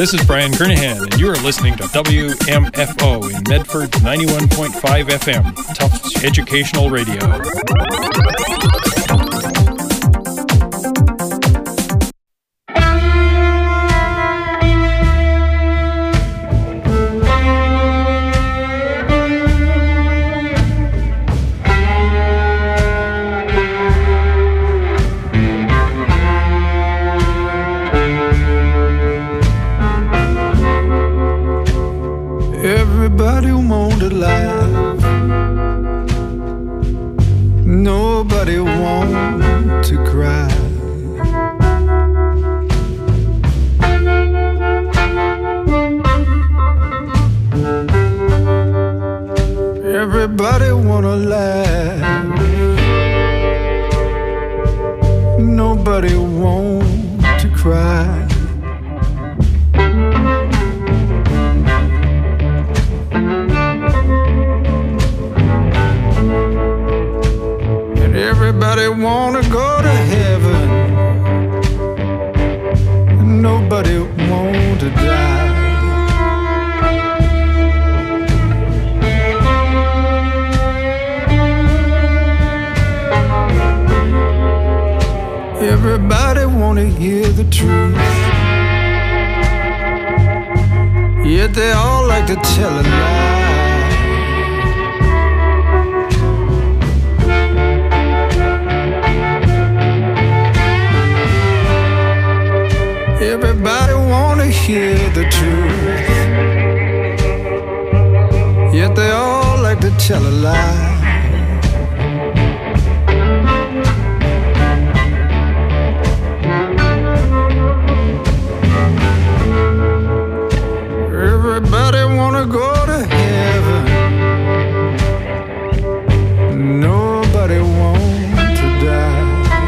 This is Brian Kernahan, and you are listening to WMFO in Medford's 91.5 FM, Tufts Educational Radio. Everybody wanted life. Nobody want to cry. Everybody wanna laugh. Nobody want to cry. Everybody wanna go to heaven. Nobody want to die. Everybody wanna hear the truth, yet they all like to tell a lie. Everybody wanna hear the truth, yet they all like to tell a lie. Everybody wanna go to heaven. Nobody want to die.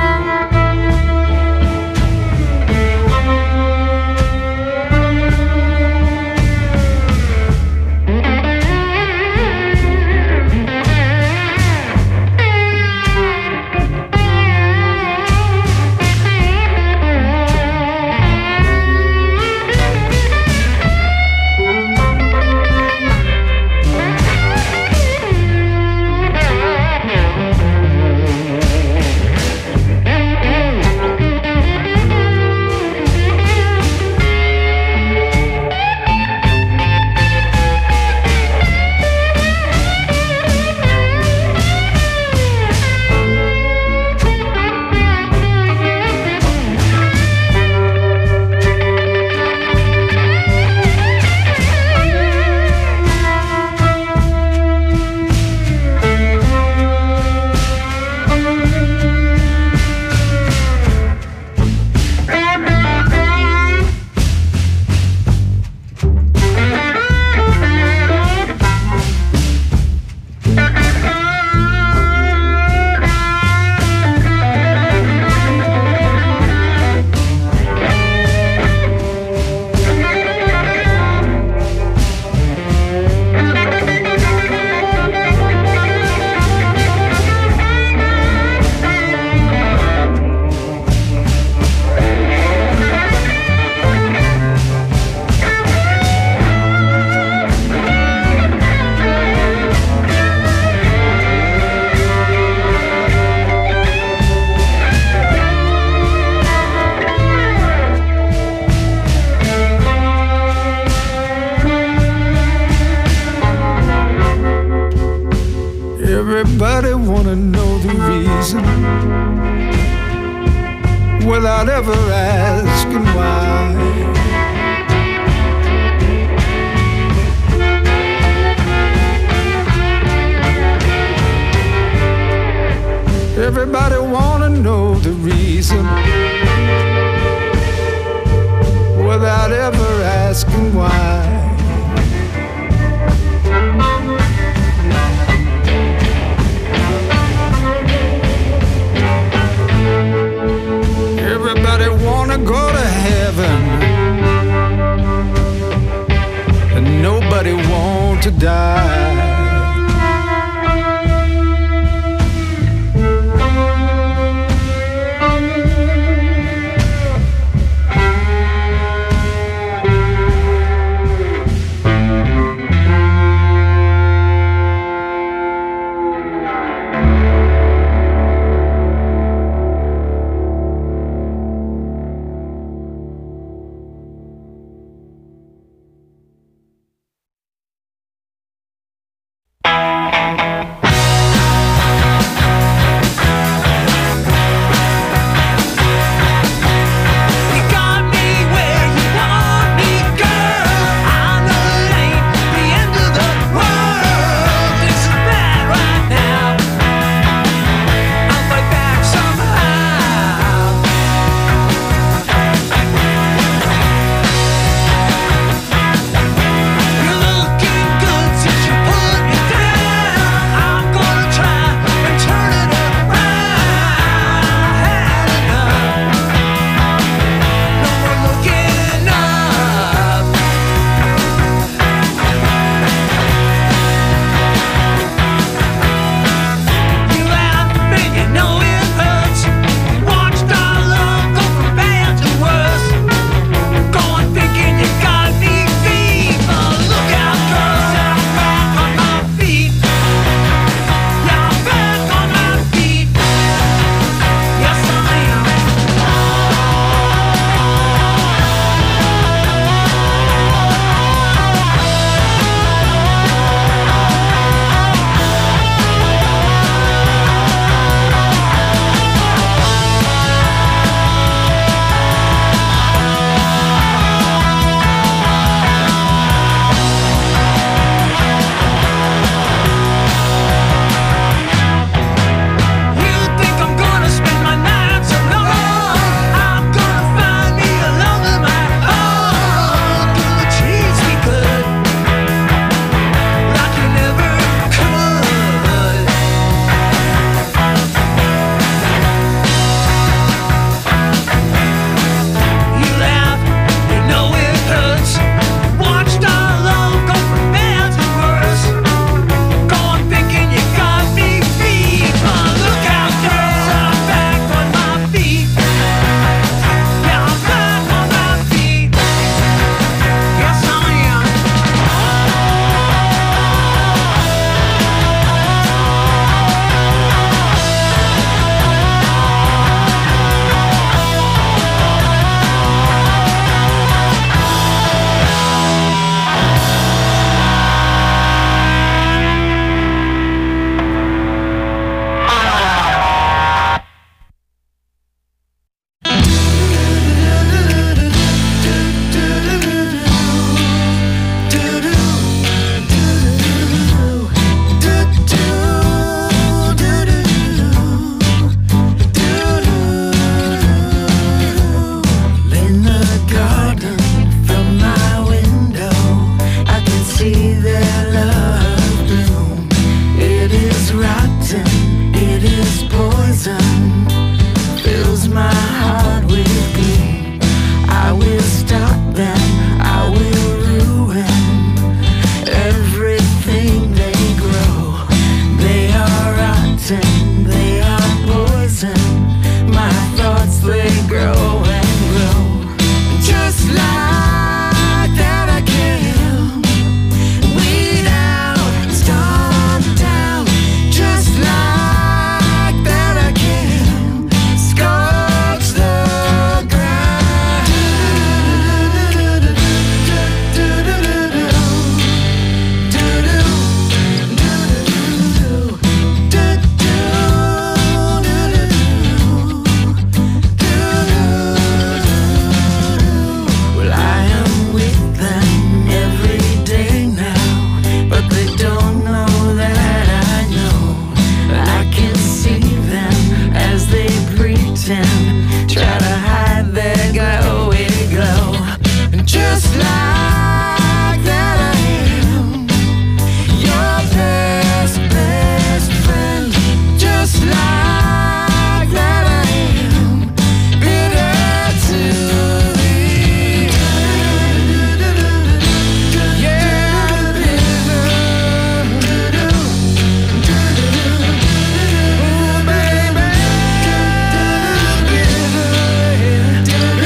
Everybody wanna know the reason without ever asking why. Everybody wanna know the reason without ever asking why. Everybody wanna go to heaven, and nobody want to die. pretend they are poison. My thoughts, they grow and grow. Just like that I can weed out, stomp down. Just like that I can scorch the ground. Well, I am with them every day now, but they don't know that I know. I can see them as they pretend, try to hide their glowy glow. And just like that I am your best friend. Just like that I am bitter to the end. Yeah, bitter. Ooh, baby, bitter to the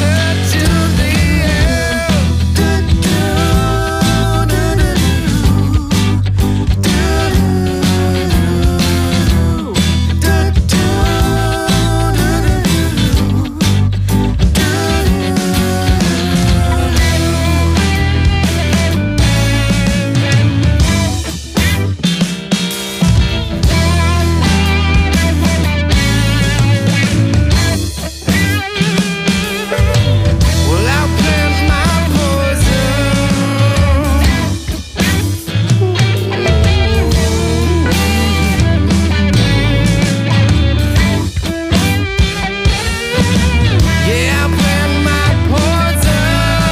Well, I'll plant my poison. Yeah, I'll plant my poison.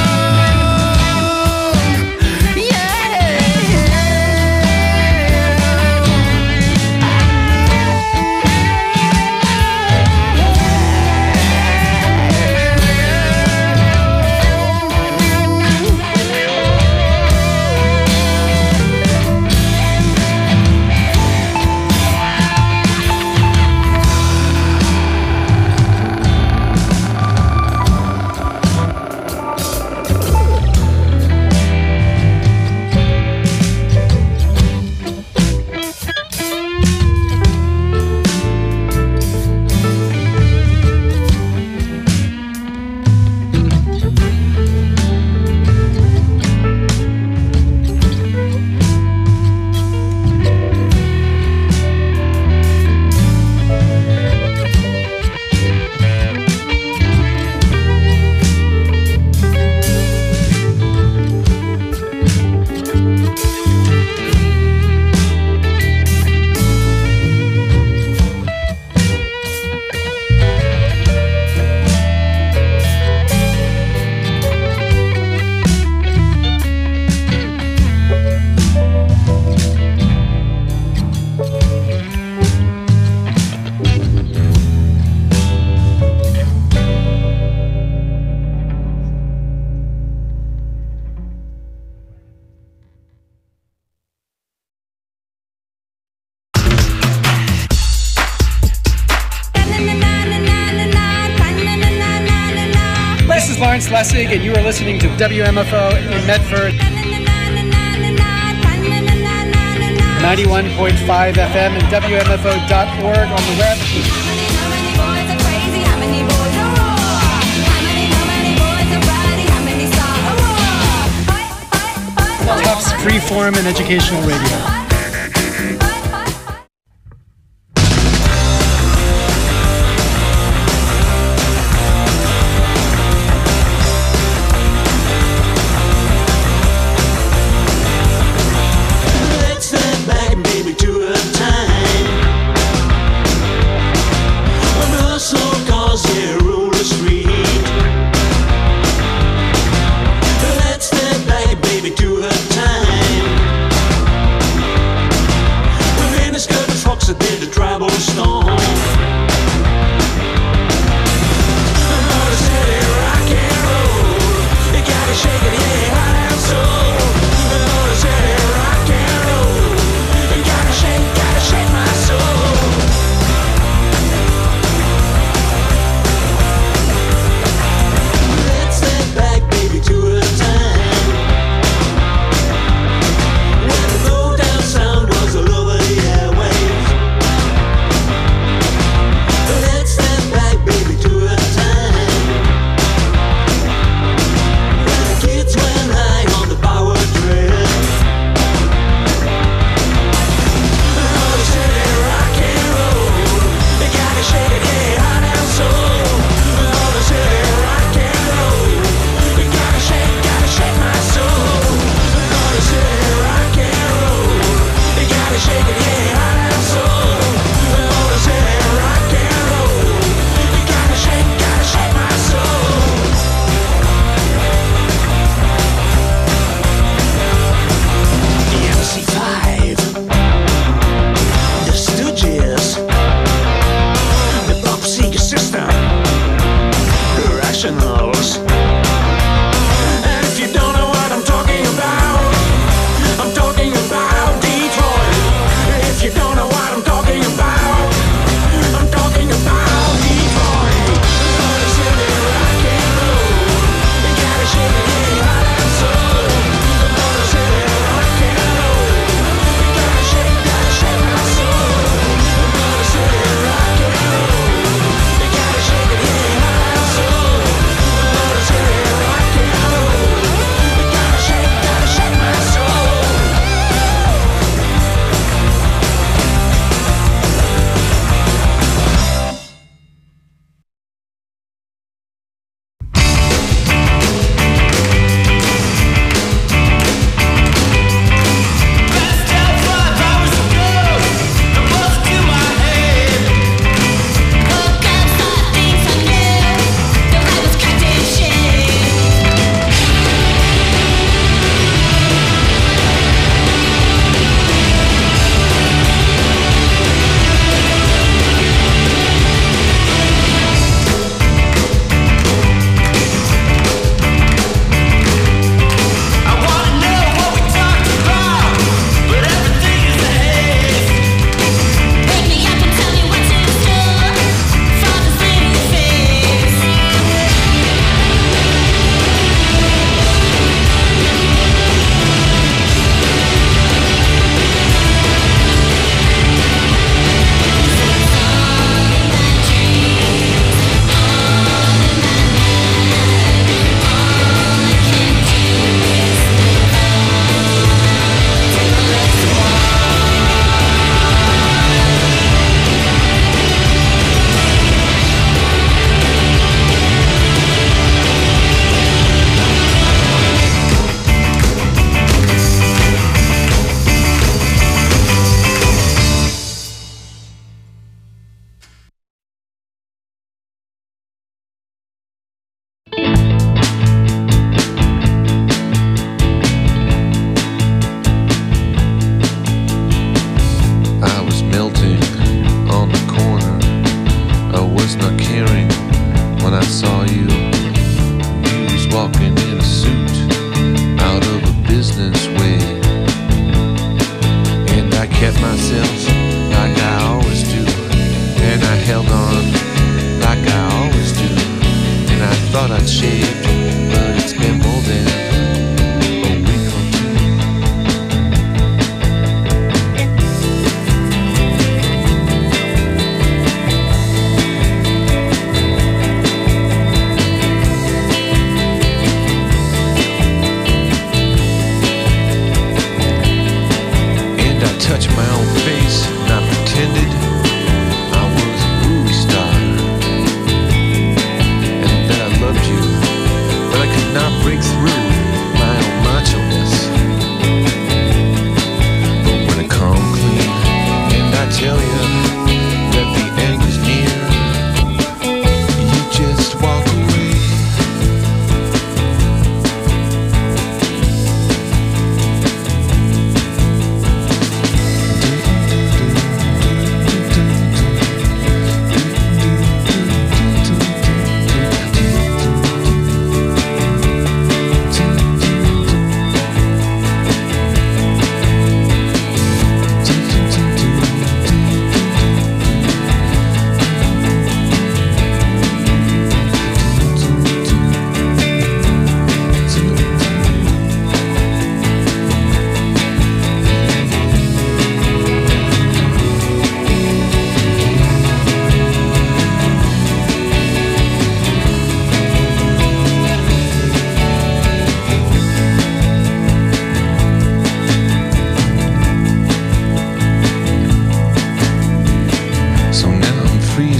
This is Lawrence Lessig, and you are listening to WMFO in Medford, 91.5 FM and WMFO.org on the web. Tufts Freeform and Educational Radio. Let's step back, baby, to a time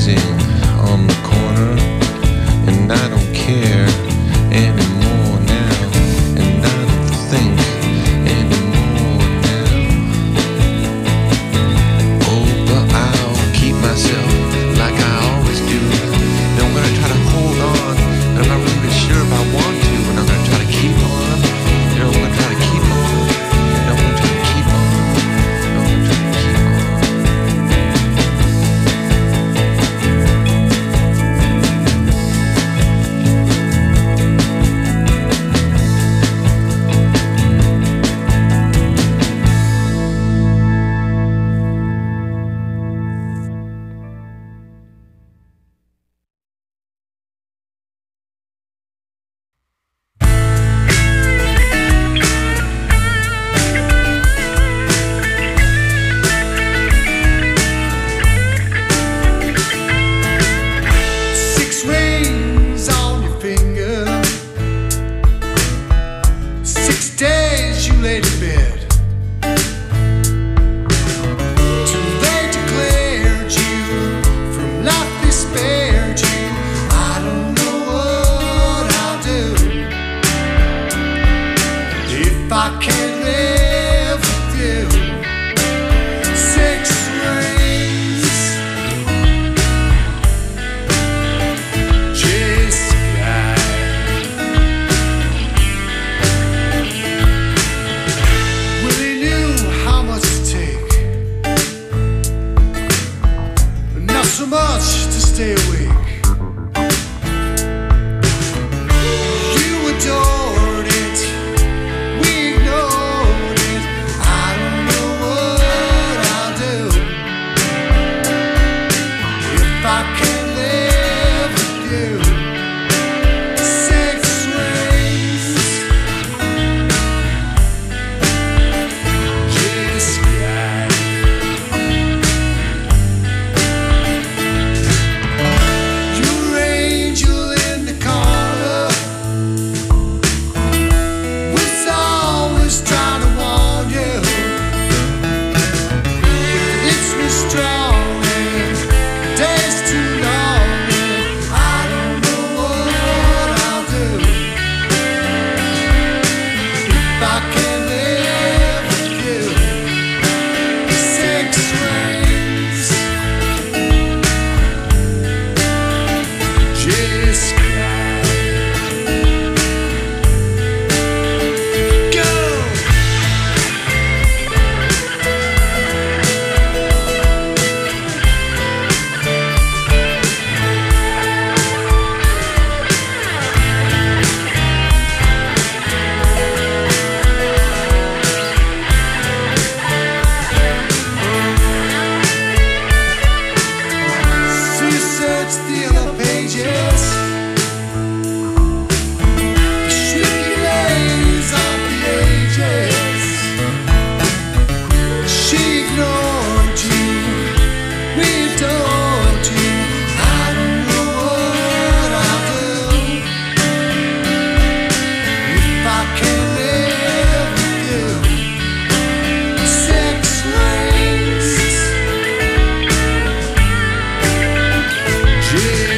freezing on the corner, and I don't care anymore now, and I don't think anymore now. Oh, but I'll keep myself like I always do, and I'm gonna try to hold on, and I'm not really sure if I want to, and I'm gonna try to keep on, and I'm gonna try to keep on, and I'm gonna try to keep on, and I'm gonna try to keep on. Six rings on your finger. 6 days you laid in bed. Till they declared you from life, they spared you. I don't know what I'll do if I can't live with you. 6 rings. Just well, he knew how much to take, but not so much to stay awake. You adored it, we ignored it. I don't know what I'll do if I can't live with you. 6 rings. Just your angel in the corner was always trying to warn you. It's been strong and days too long, and I don't know what I'll do if I can't live with you. 6 rings. Just go. She searched the other pages. Shrieking lays on the ages. She ignored you, we adored you. I don't know what I'll do if I can't live with you. 6 rings. Just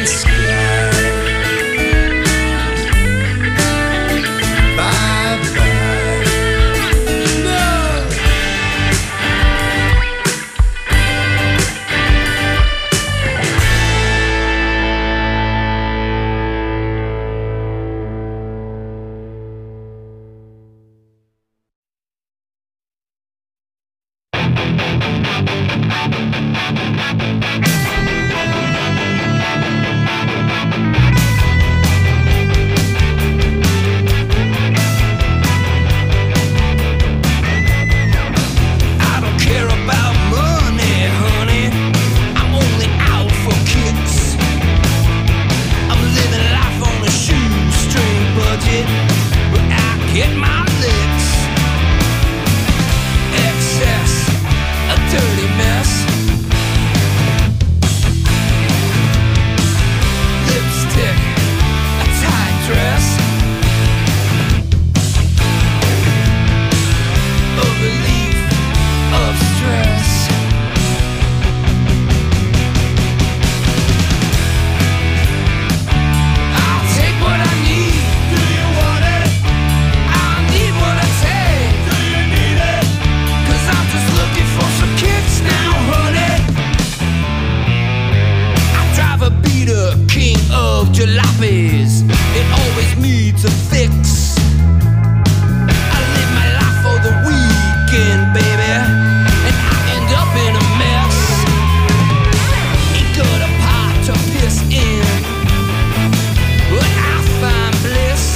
phase. It always needs a fix. I live my life for the weekend, baby, and I end up in a mess. Ain't got a pot to piss in, but I find bliss.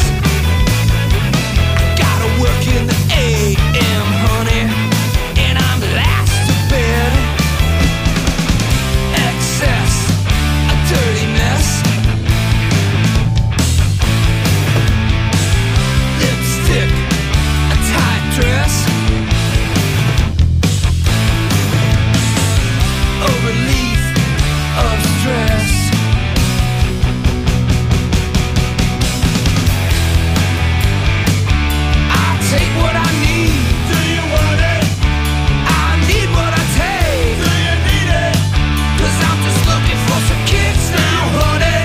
Gotta work in the AM, honey, and I'm last to bed. Excess, a dirty mess. Lipstick, a tight dress. A relief of stress. I take what I need. Do you want it? I need what I take. Do you need it? 'Cause I'm just looking for some kicks now, honey.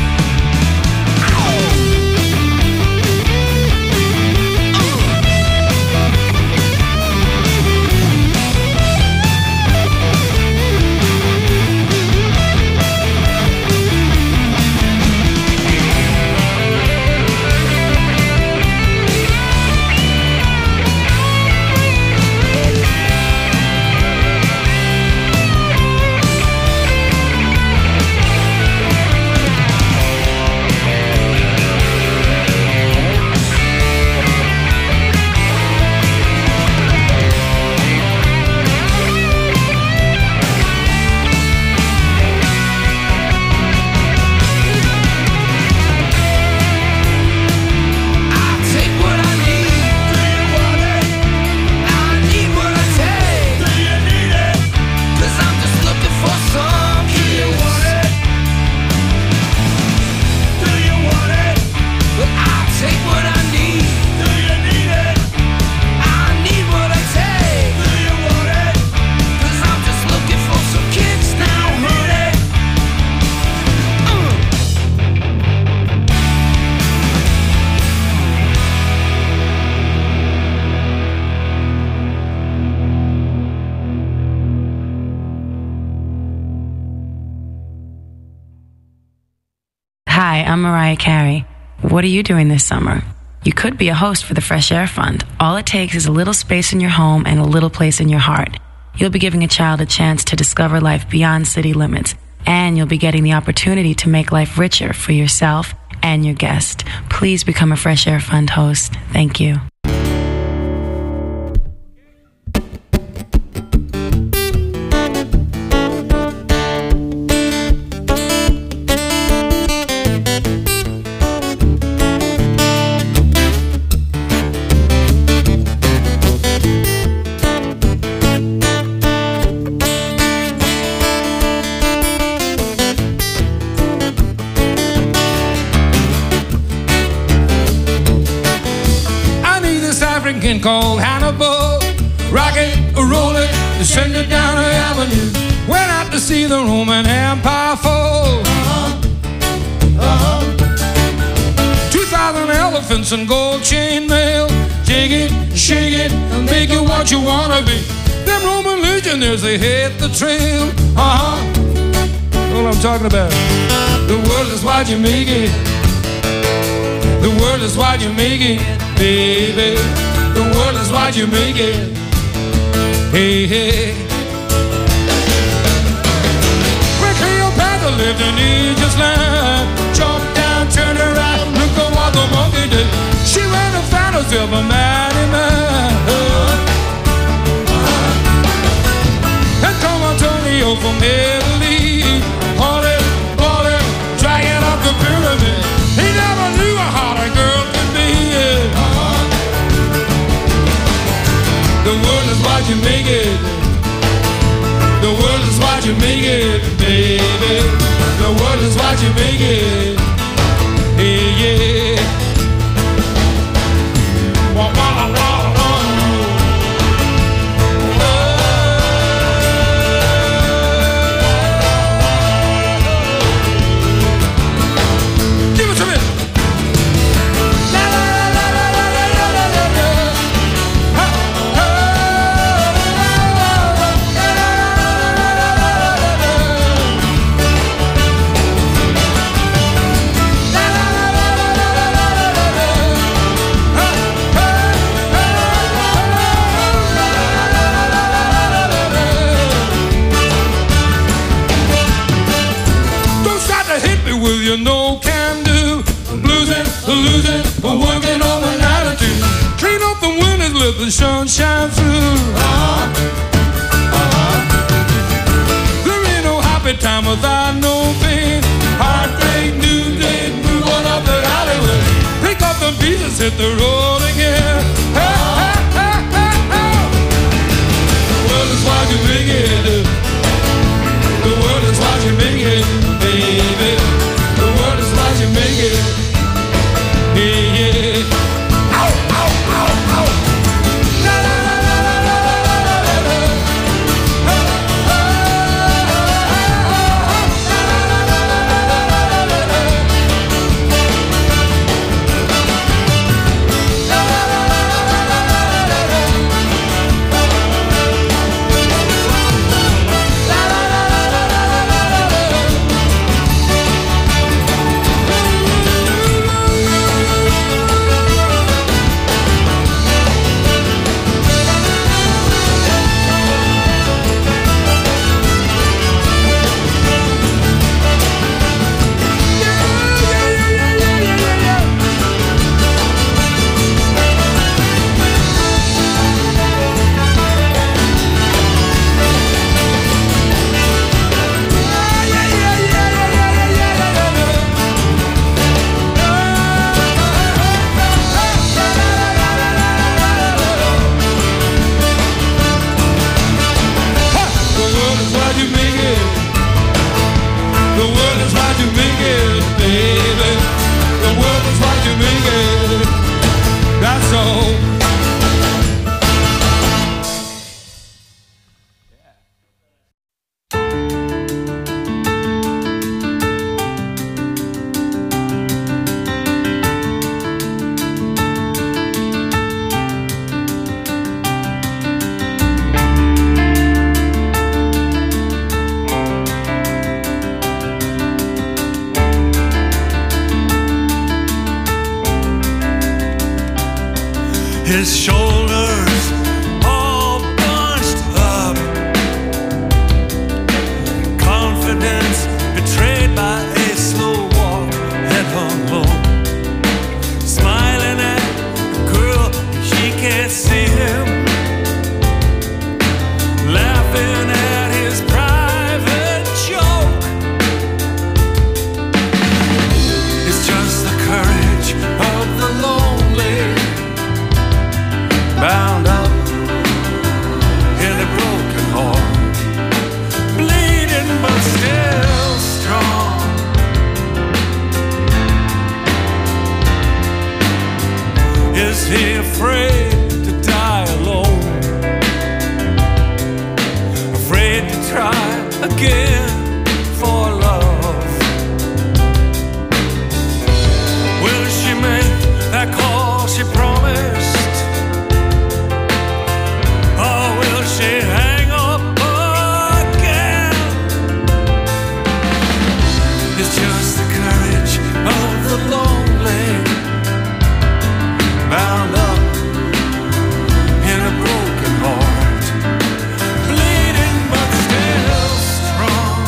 Hi, I'm Mariah Carey. What are you doing this summer? You could be a host for the Fresh Air Fund. All it takes is a little space in your home and a little place in your heart. You'll be giving a child a chance to discover life beyond city limits, and you'll be getting the opportunity to make life richer for yourself and your guest. Please become a Fresh Air Fund host. Thank you. Called Hannibal, rock it, roll it, send it down the avenue. Went out to see the Roman Empire fall. 2,000 elephants and gold chain mail. Shake it, and make it what you wanna be. Them Roman legionnaires, they hit the trail. What I'm talking about. The world is what you make it. The world is what you make it, baby. The world is what you make it. Hey, hey. When Cleopatra lived in Egypt's land, jump down, turn around, look at what the monkey did. She ran the fantasy of a mighty man. And Tom Antonio from Italy, Holly, dragging up the pyramid. He never knew how a girl could be. The world is what you make it. The world is what you make it, baby. The world is what you make it. Hey, yeah. Wah, wah, wah, wah. Give it to me. La, la, la, la, la, la, la, la, la, la. with your no can do. Losing, working on an attitude. Clean up the windows, let the sun shine through. There ain't no happy time without no pain. Heartbreak, new day, move on up the alleyway. Pick up the pieces, hit the road again. Hey, hey, hey, hey, hey. The world is watching me get it. The world is watching me get it, baby. The world is watching me get it. Yeah, yeah. Ow, ow, ow, ow. La, la, la, la, la, la, la, la, la. His shoulders all bunched up, confidence betrayed by a slow walk, head hung low, smiling at the girl, she can't see him, laughing at his private joke. It's just the courage of the lonely, bound up in a broken heart, bleeding but still strong. Is he afraid to die alone? Afraid to try again for love? Will she make that call she promised? Or will she hang up again? It's just the courage of the lonely, bound up in a broken heart, bleeding but still strong.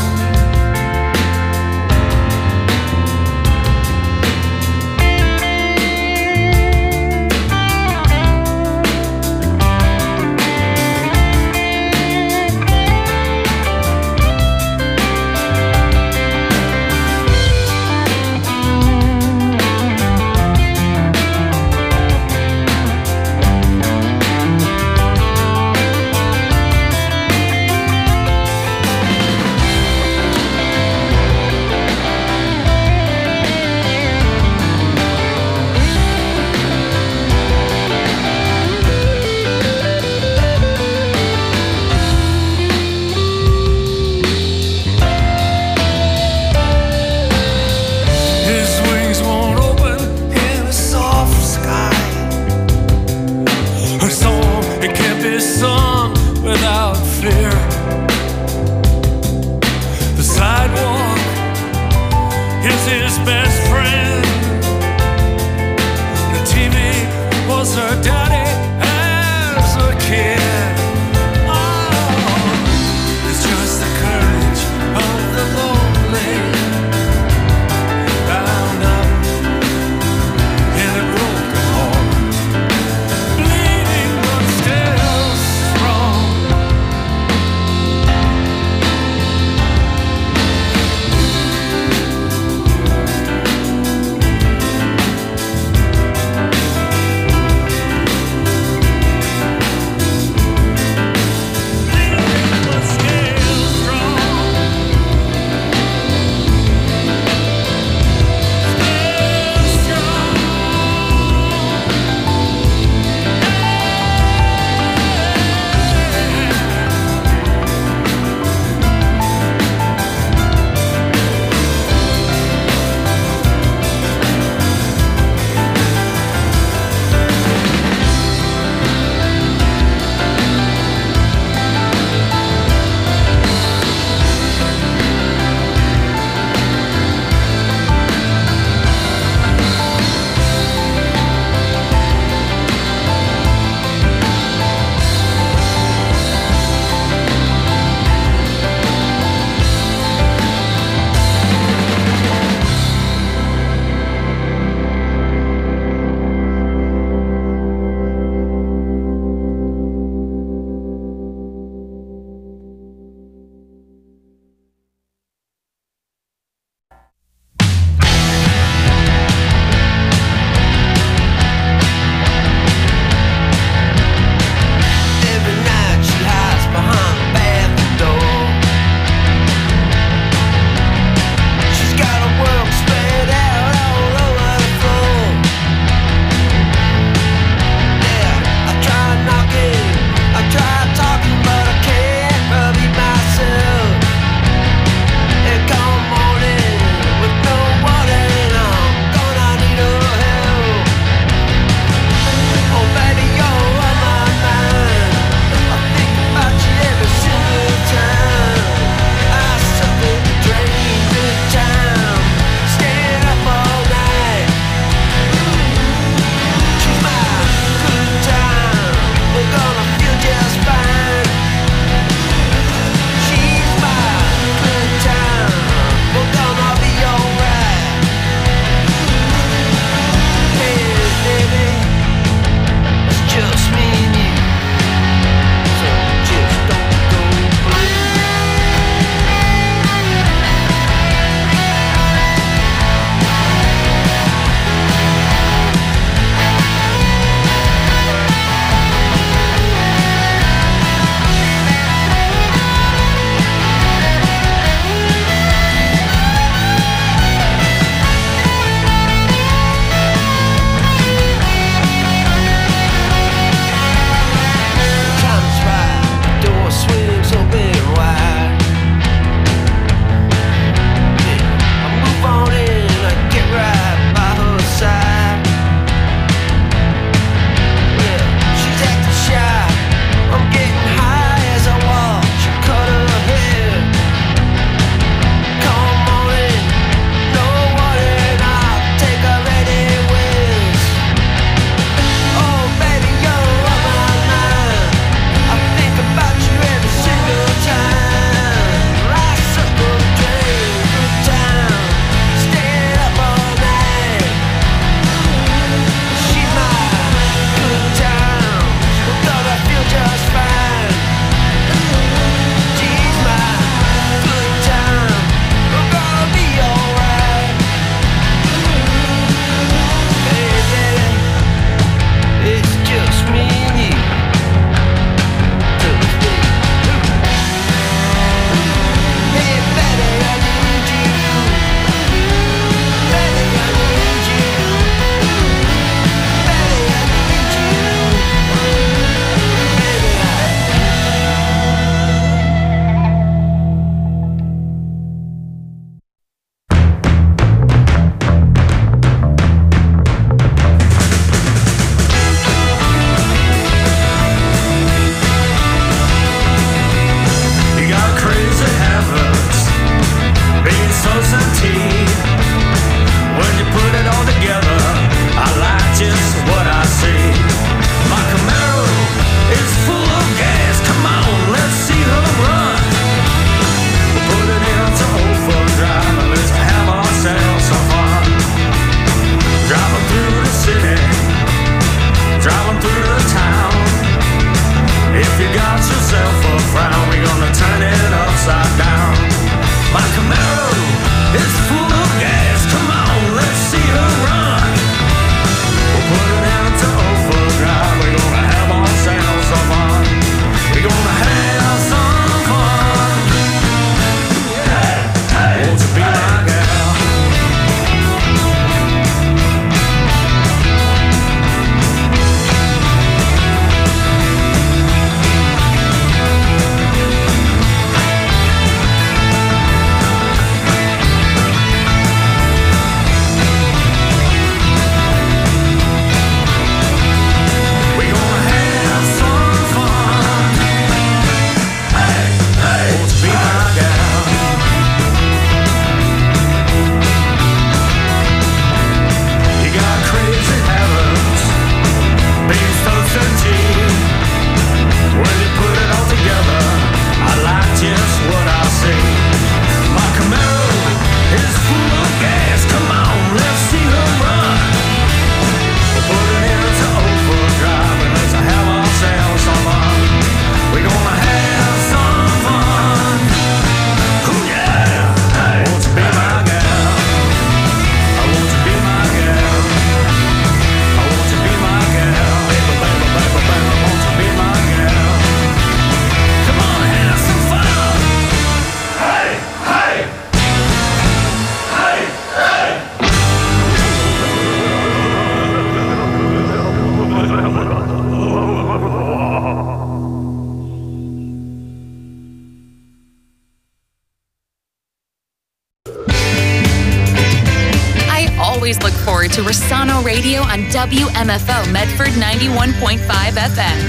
forward to Rossano Radio on WMFO Medford 91.5 FM.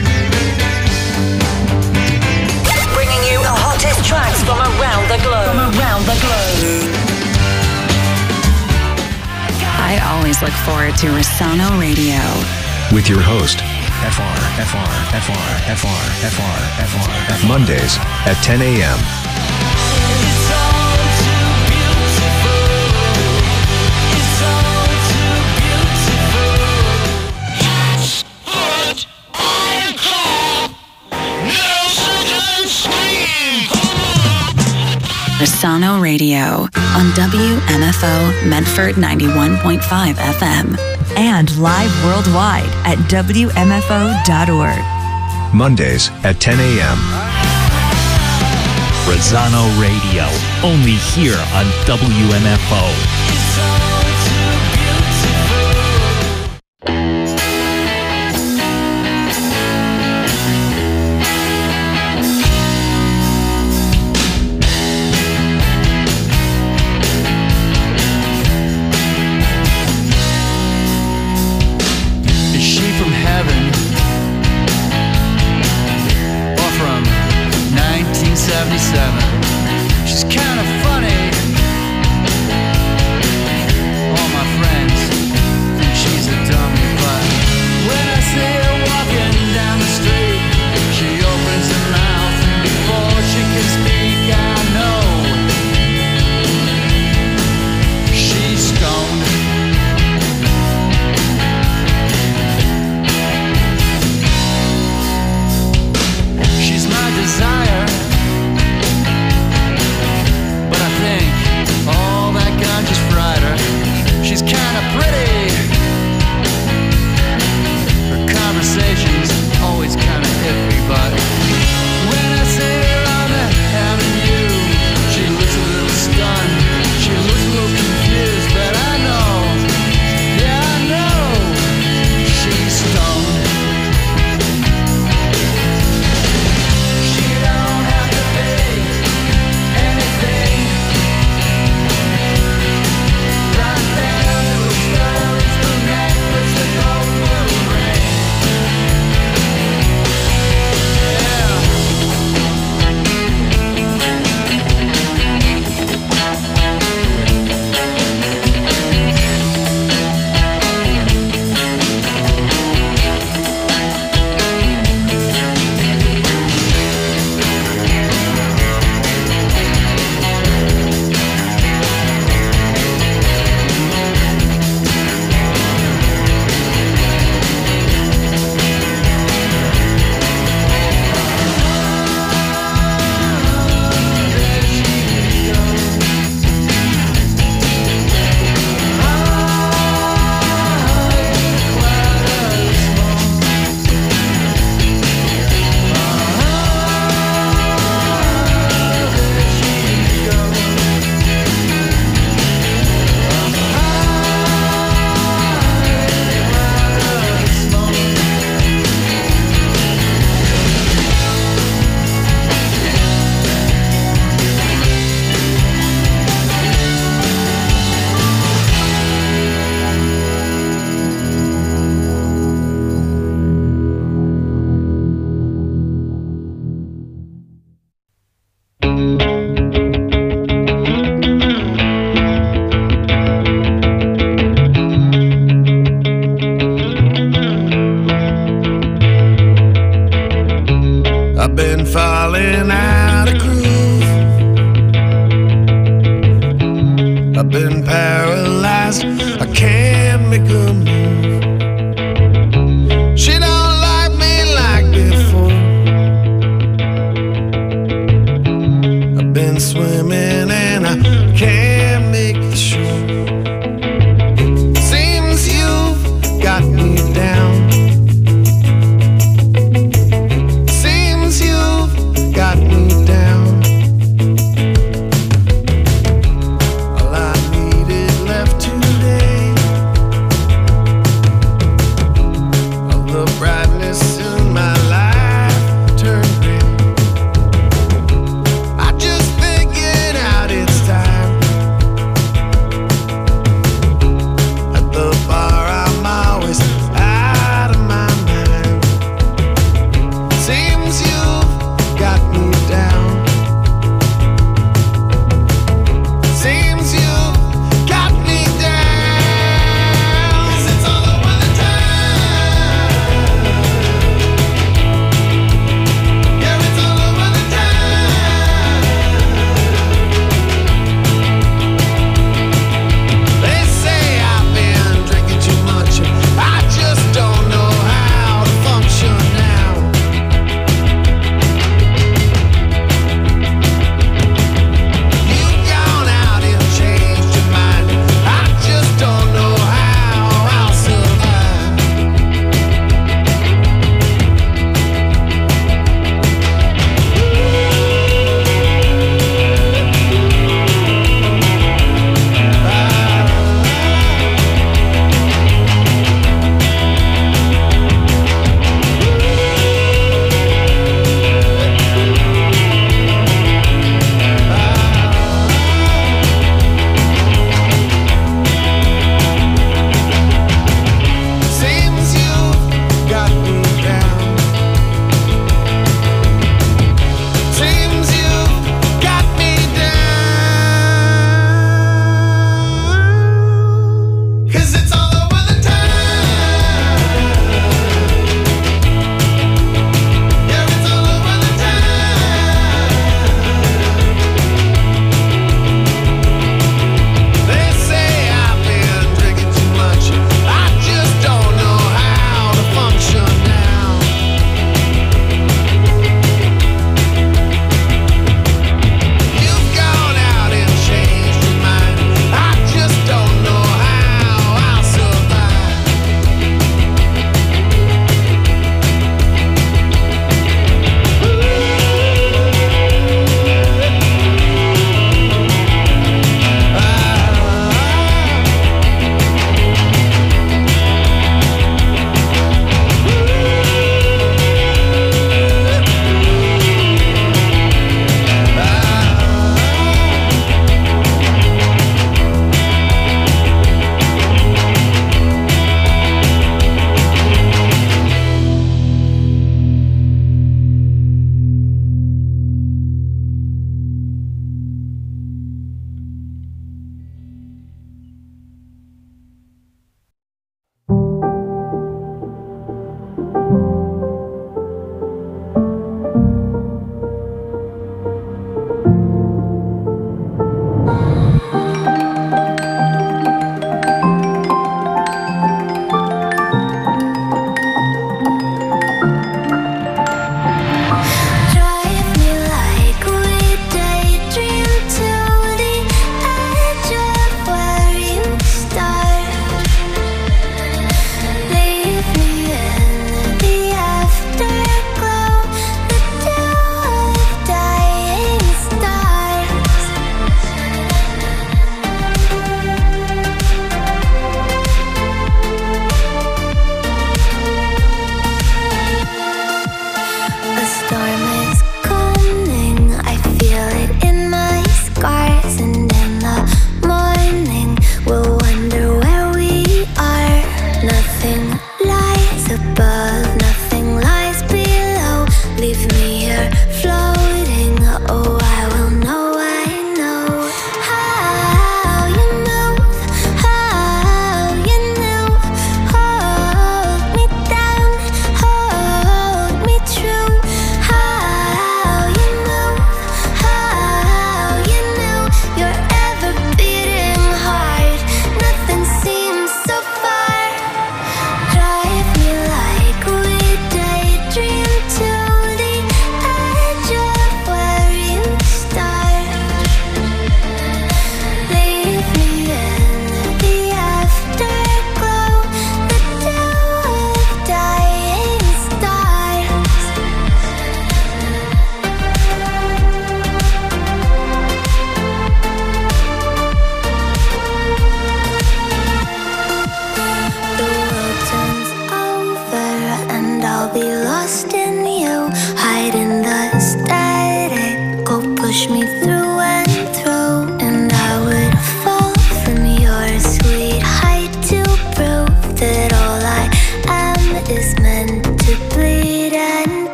Bringing you the hottest tracks from around the globe. I always look forward to Rossano Radio. With your host, FR. Mondays at 10 a.m. Rossano Radio on WMFO Medford 91.5 FM. And live worldwide at WMFO.org. Mondays at 10 a.m. Rossano Radio, only here on WMFO. She's kind of funny. All my friends think she's a dummy, but when I see her walking down the street, she opens her mouth, and before she can speak, I know she's stoned. She's my desire. All that ganja's fried her. She's kinda pretty. Her conversation's always kinda iffy, but when I see her on the avenue, she looks a little stunned. She looks a little confused, but I know, yeah, I know she's stoned. She don't have to pay anything. I've been falling out of groove. I've been paralyzed. I can't make a move. She don't like me like before. I've been swimming and I can't make the shore. Seems you've got me down. Got me down. All I needed left today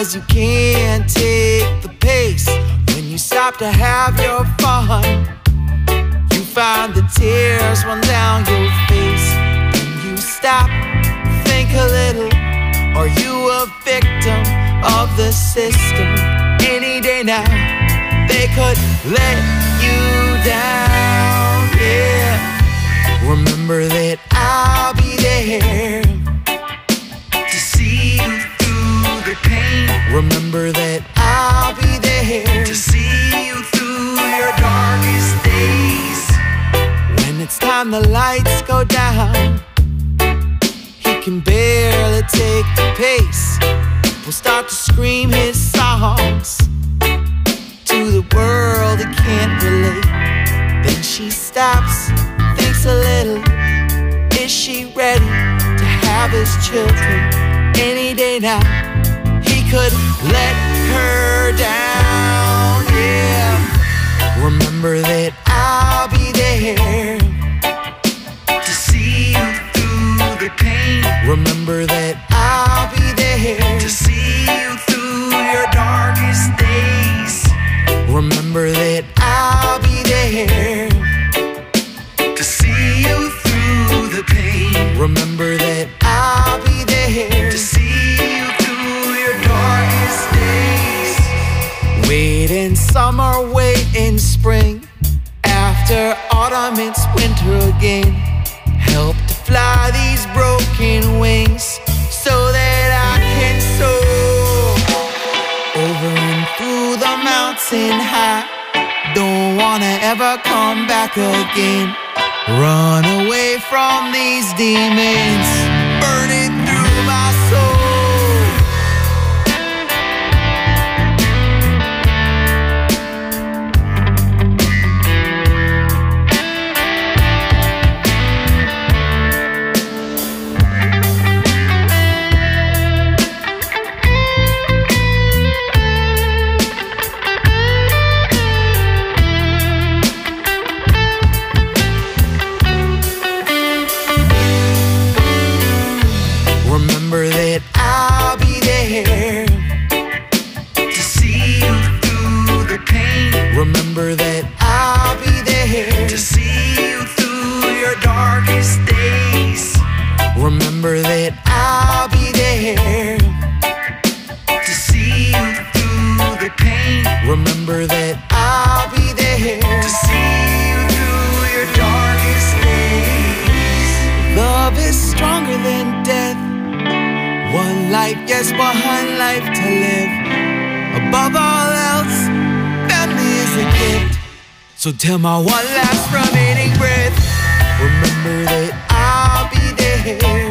'cause you can't take the pace. When you stop to have your fun, you find the tears run down your face. When you stop, think a little. Are you a victim of the system? Any day now, they could let you down, yeah. Remember that I'll be there to see you through the pain. Remember that I'll be there to see you through your darkest days. When it's time the lights go down, he can barely take the pace. Will start to scream his songs to the world that can't relate. Then she stops, thinks a little. Is she ready to have his children? Any day now, he could let her down, yeah. Remember that I'll be there to see you through the pain. Remember that I'll be there to see you through your darkest days. Remember that I'll be there to see you through the pain. Remember that I'll be there to see you through your darkest days. Wait in summer, wait in spring. After autumn, it's winter again. Help to fly these broken wings so that I can soar over and through the mountain high. Don't wanna ever come back again. Run away from these demons burning through my soul. Remember that I'll be there to see you through the pain. Remember that I'll be there to see you through your darkest days. Remember that I'll be there to see you through the pain. Remember that I'll be there to see you through your darkest days. Love is stronger than death. One life, yes, one life to live. Above all else, family is a gift. So till my one last remaining breath, remember that I'll be there